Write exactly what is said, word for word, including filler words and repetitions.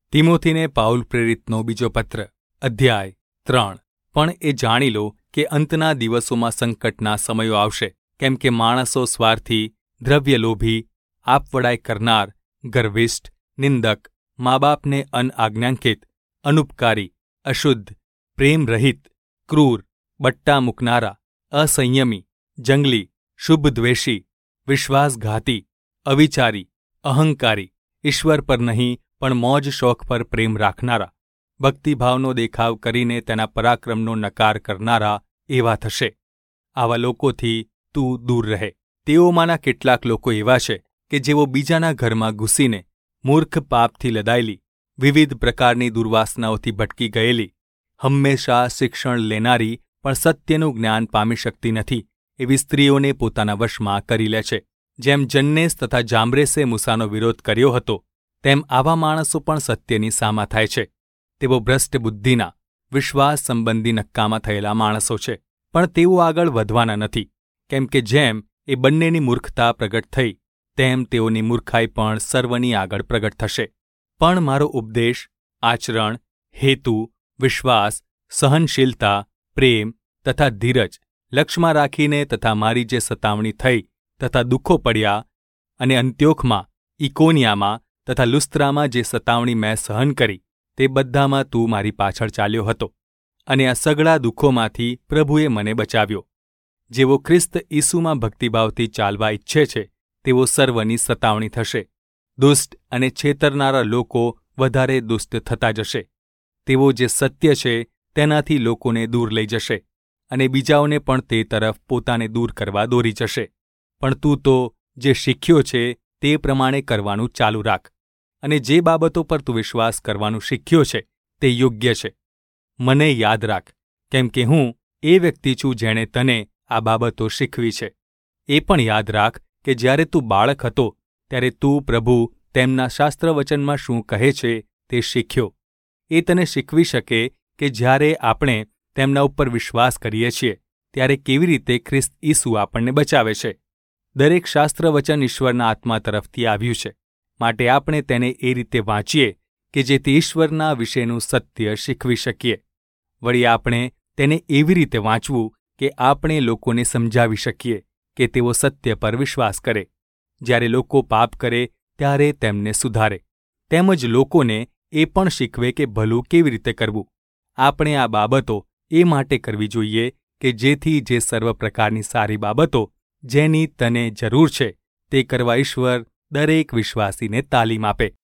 તિમોથીને Paul પ્રેરિતનો બીજો પત્ર અધ્યાય ત્રણ. પણ એ જાણી લો કે અંતના દિવસોમાં સંકટના સમયો આવશે, કેમ કે માણસો સ્વાર્થી, દ્રવ્યલોભી, આપવડાઈ કરનાર, ગર્વિષ્ઠ, નિંદક, મા બાપને અનઆજ્ઞાંકિત, અનુપકારી, અશુદ્ધ, પ્રેમરહિત, ક્રૂર, બટ્ટા મૂકનારા, અસંયમી, જંગલી, શુભદ્વેષી, વિશ્વાસઘાતી, અવિચારી, અહંકારી, ઈશ્વર પર નહીં પણ મોજ શોખ પર પ્રેમ રાખનારા, ભક્તિભાવનો દેખાવ કરીને તેના પરાક્રમનો નકાર કરનારા એવા થશે. આવા લોકોથી તું દૂર રહે. તેઓમાંના કેટલાક લોકો એવા છે કે જેઓ બીજાના ઘરમાં ઘૂસીને મૂર્ખ પાપથી લદાયેલી, વિવિધ પ્રકારની દુર્વાસનાઓથી ભટકી ગયેલી, હંમેશા શિક્ષણ લેનારી પણ સત્યનું જ્ઞાન પામી શકતી નથી એવી સ્ત્રીઓને પોતાના વશમાં કરી લે છે. જેમ જન્નેસ તથા જાંબ્રેસે મૂસાનો વિરોધ કર્યો હતો, તેમ આવા માણસો પણ સત્યની સામા થાય છે. તેઓ ભ્રષ્ટ બુદ્ધિના, વિશ્વાસ સંબંધી નક્કામાં થયેલા માણસો છે, પણ તેઓ આગળ વધવાના નથી, કેમ કે જેમ એ બંનેની મૂર્ખતા પ્રગટ થઈ, તેમ તેઓની મૂર્ખાઈ પણ સર્વની આગળ પ્રગટ થશે. પણ મારો ઉપદેશ, આચરણ, હેતુ, વિશ્વાસ, સહનશીલતા, પ્રેમ તથા ધીરજ લક્ષ્યમાં રાખીને તથા મારી જે સતાવણી થઈ તથા દુઃખો પડ્યા અને અંત્યોખમાં, ઇકોનિયામાં તથા લુસ્ત્રામાં જે સતાવણી મેં સહન કરી, તે બધામાં તું મારી પાછળ ચાલ્યો હતો, અને આ સઘળા દુઃખોમાંથી પ્રભુએ મને બચાવ્યો. જેઓ ખ્રિસ્ત ઈસુમાં ભક્તિભાવથી ચાલવા ઈચ્છે છે, તેઓ સર્વની સતાવણી થશે. દુષ્ટ અને છેતરનારા લોકો વધારે દુષ્ટ થતા જશે. તેઓ જે સત્ય છે તેનાથી લોકોને દૂર લઈ જશે, અને બીજાઓને પણ તે તરફ પોતાને દૂર કરવા દોરી જશે. પણ તું તો જે શીખ્યો છે તે પ્રમાણે કરવાનું ચાલુ રાખ, અને જે બાબતો પર તું વિશ્વાસ કરવાનું શીખ્યો છે તે યોગ્ય છે. મને યાદ રાખ, કેમ કે હું એ વ્યક્તિ છું જેણે તને આ બાબતો શીખવી છે. એ પણ યાદ રાખ કે જ્યારે તું બાળક હતો ત્યારે તું પ્રભુ તેમના શાસ્ત્રવચનમાં શું કહે છે તે શીખ્યો. એ તને શીખવી શકે કે જ્યારે આપણે તેમના ઉપર વિશ્વાસ કરીએ છીએ ત્યારે કેવી રીતે ખ્રિસ્ત ઈસુ આપણને બચાવે છે. દરેક શાસ્ત્રવચન ઈશ્વરના આત્મા તરફથી આવ્યું છે, માટે આપણે તેને એ રીતે વાંચીએ કે જેથી ઈશ્વરના વિશેનું સત્ય શીખવી શકીએ. વળી આપણે તેને એવી રીતે વાંચવું કે આપણે લોકોને સમજાવી શકીએ કે તેઓ સત્ય પર વિશ્વાસ કરે. જ્યારે લોકો પાપ કરે ત્યારે તેમને સુધારે, તેમજ લોકોને એ પણ શીખવે કે ભલું કેવી રીતે કરવું. આપણે આ બાબતો એ માટે કરવી જોઈએ કે જેથી જે સર્વ પ્રકારની સારી બાબતો જેની તને જરૂર છે તે કરવા ઈશ્વર દરેક વિશ્વાસીને તાલીમ આપે.